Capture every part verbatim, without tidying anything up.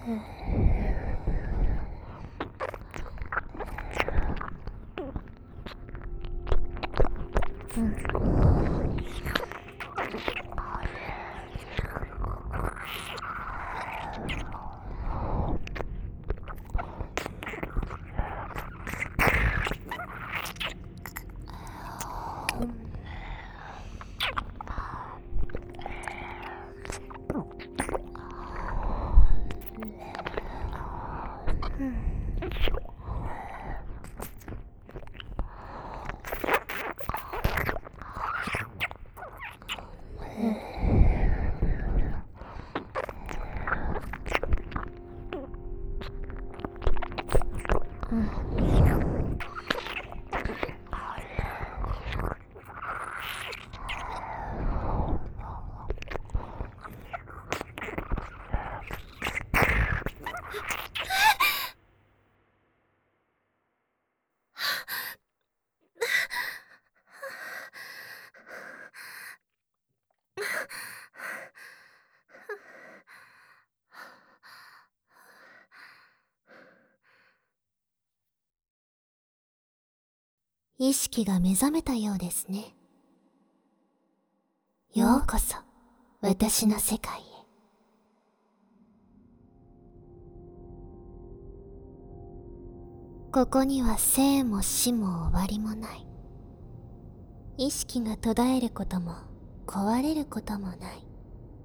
意識が目覚めたようですね。ようこそ私の世界へ。ここには生も死も終わりもない。意識が途絶えることも壊れることもない。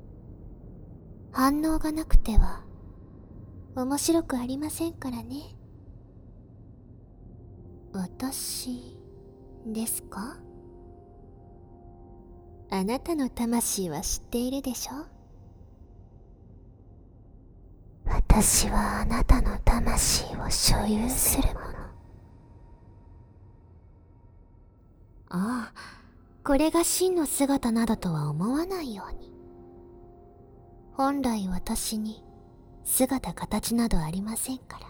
反応がなくては面白くありませんからね。私ですか？あなたの魂は知っているでしょ？私はあなたの魂を所有するもの。ああ、これが真の姿などとは思わないように。本来私に姿形などありませんから。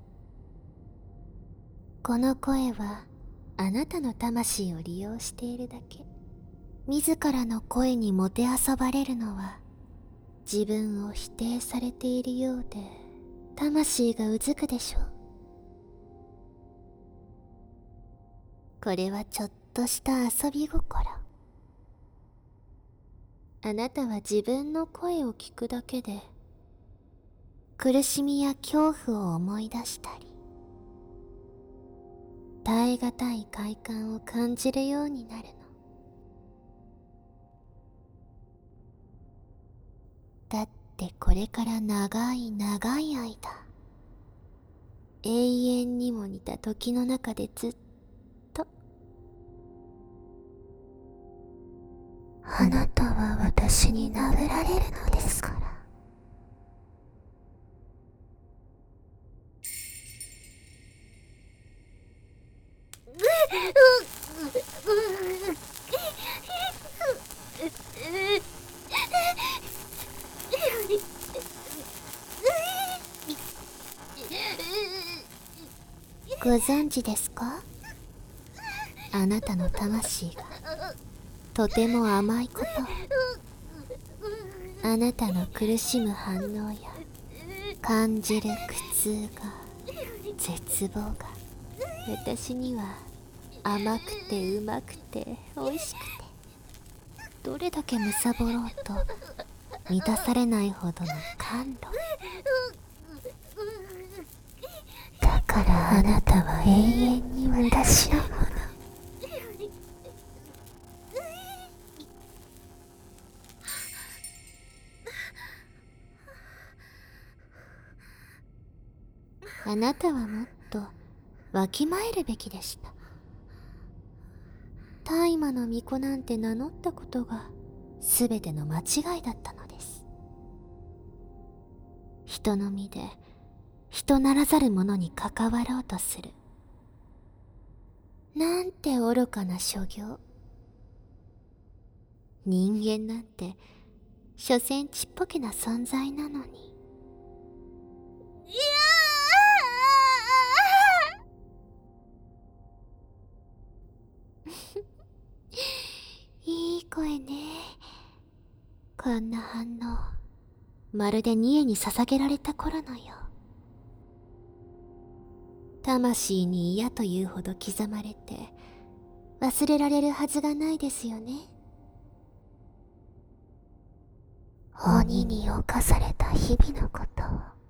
この声はあなたの魂を利用しているだけ。自らの声にもてあそばれるのは自分を否定されているようで魂がうずくでしょう。これはちょっとした遊び心。あなたは自分の声を聞くだけで苦しみや恐怖を思い出したり耐え難い快感を感じるようになるの。だってこれから長い長い間永遠にも似た時の中でずっとあなたは私に殴られるのですから。ご存知ですか？あなたの魂がとても甘いこと。あなたの苦しむ反応や感じる苦痛が絶望が私には甘くてうまくて美味しくてどれだけ貪ろうと満たされないほどの感動。だからあなたは永遠に私のもの。あなたはもっとわきまえるべきでした。大麻の巫女なんて名乗ったことが全ての間違いだったのです。人の身で人ならざる者に関わろうとするなんて愚かな所業。人間なんて所詮ちっぽけな存在なのに。いやいい声ね。こんな反応まるでニエに捧げられた頃のよう。魂に嫌というほど刻まれて忘れられるはずがないですよね。鬼に侵された日々のことを。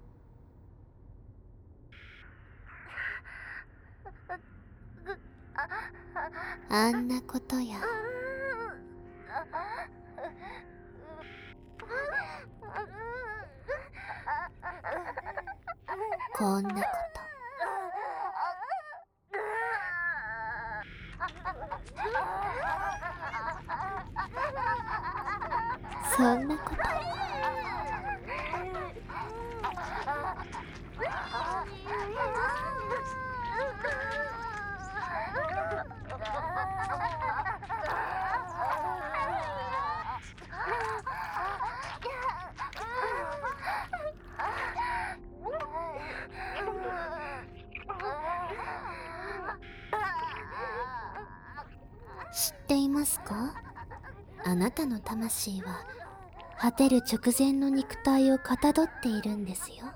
あんなことやこんなこと、そんなこと。知っていますか？あなたの魂は果てる直前の肉体をかたどっているんですよ。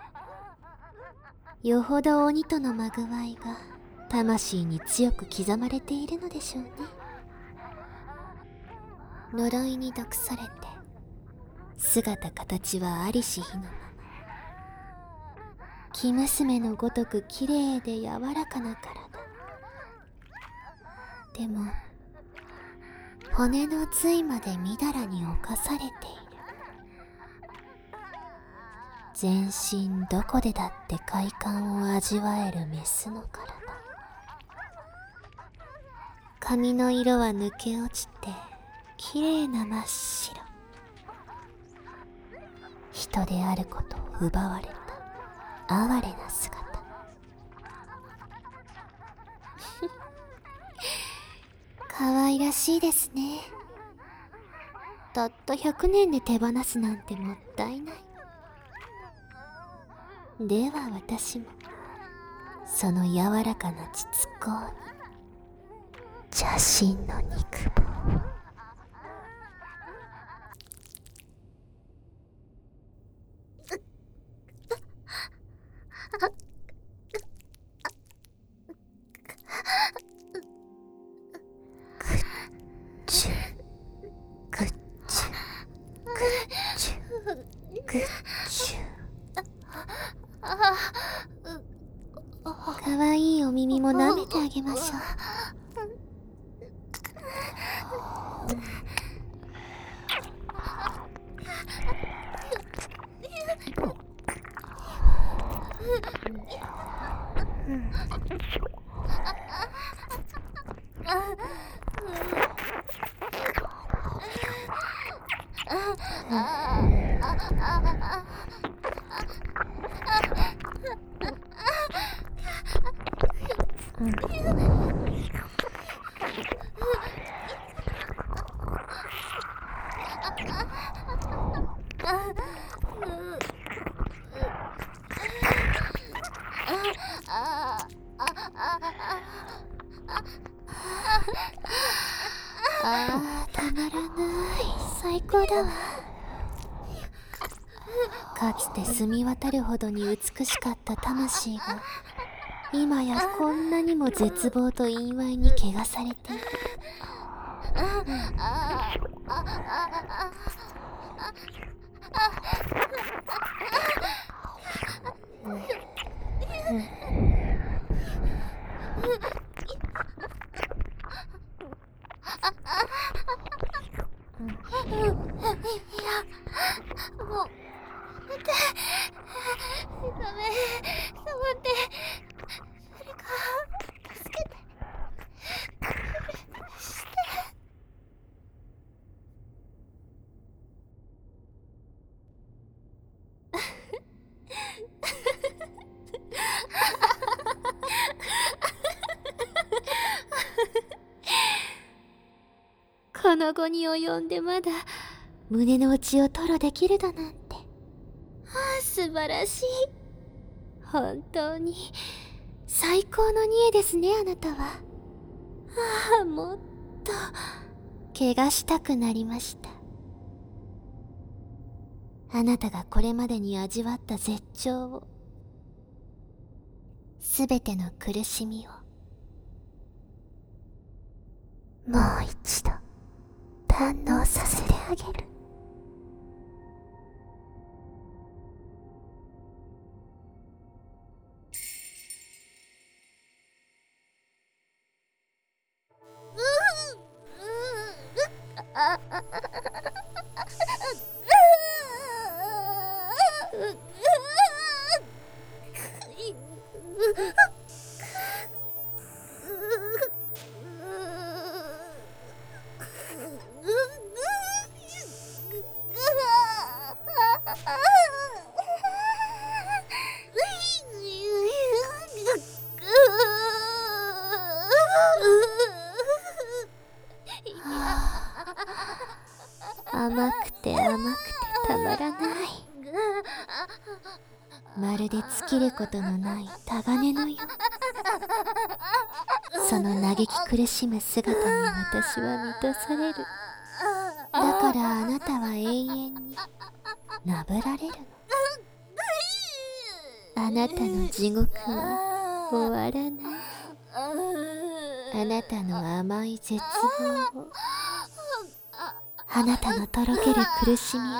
よほど鬼とのまぐわいが魂に強く刻まれているのでしょうね。呪いに毒されて姿形はありし日のまま、生娘のごとく綺麗で柔らかな体。でも骨の髄までみだらに侵されている。全身どこでだって快感を味わえるメスの体。髪の色は抜け落ちて綺麗な真っ白。人であることを奪われた哀れな姿。可愛らしいですね。たったひゃくねんで手放すなんてもったいない。では私もその柔らかな膣甲に邪神の肉棒を。かわいいお耳も舐めてあげましょう。あー、たまらない。最高だわ。かつて澄み渡るほどに美しかった魂が今やこんなにも絶望と陰穢に汚されている。もう待って、ダメ、触って、誰か助けて、して。この後に及んでまだ胸の内を吐露できるだなんて、ああ、素晴らしい。本当に最高の煮えですね、あなたは。ああ、もっと怪我したくなりました。 あなたがこれまでに味わった絶頂を、すべての苦しみをもう一度堪能させてあげる。甘くて甘くてたまらない。まるで尽きることのないタガネのよう。その嘆き苦しむ姿に私は満たされる。だからあなたは永遠になぶられるの。あなたの地獄は終わらない。あなたの甘い絶望を、あなたのとろける苦しみを、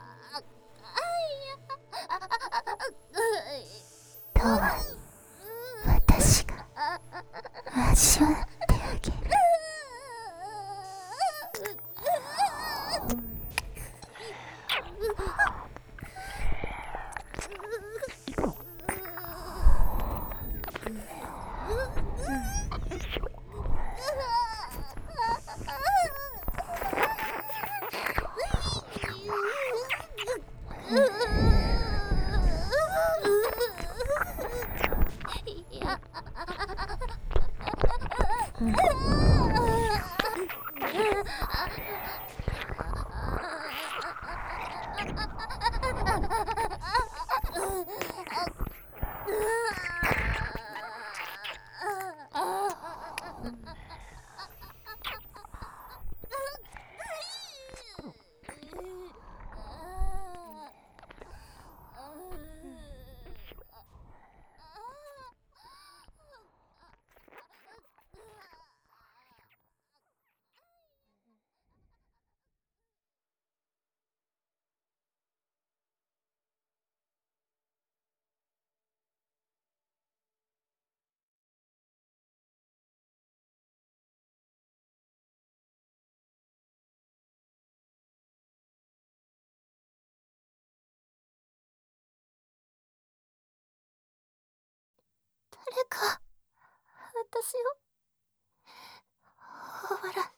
とは私が味わってあげる。誰か私を笑